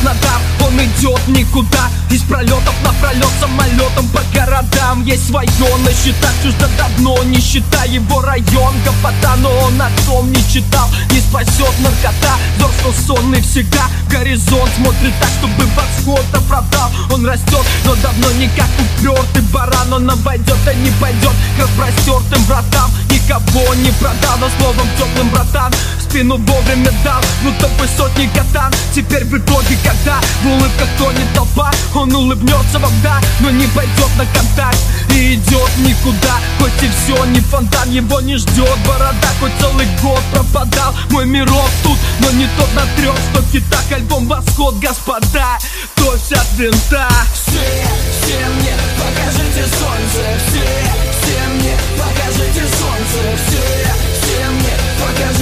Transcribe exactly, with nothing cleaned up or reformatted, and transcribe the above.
Краснодар, он идет никуда. Из пролетов на пролет самолетом по городам. Есть свое на счетах, чуждо давно не считай. Его район гопота, но он о том не читал. Не спасет наркота, взор что сонный всегда. Горизонт смотрит так, чтобы восход оправдал. Он растет, но давно не как упертый баран. Он обойдет, а не пойдет к распростертым вратам. Никого не продал, но словом теплым, братан. Спину вовремя дал, ну топовой сотни катан. Теперь в итоге, когда в улыбках тонет толпа, он улыбнется вам, да, но не пойдет на контакт. И идет никуда, хоть и все не фонтан. Его не ждет борода, хоть целый год пропадал. Мой мирок тут, но не тот на трех сто китах. Альбом «Восход», господа, то вся от винта. Все, все мне покажите солнце. Все, все мне покажите солнце. Все, все мне покажите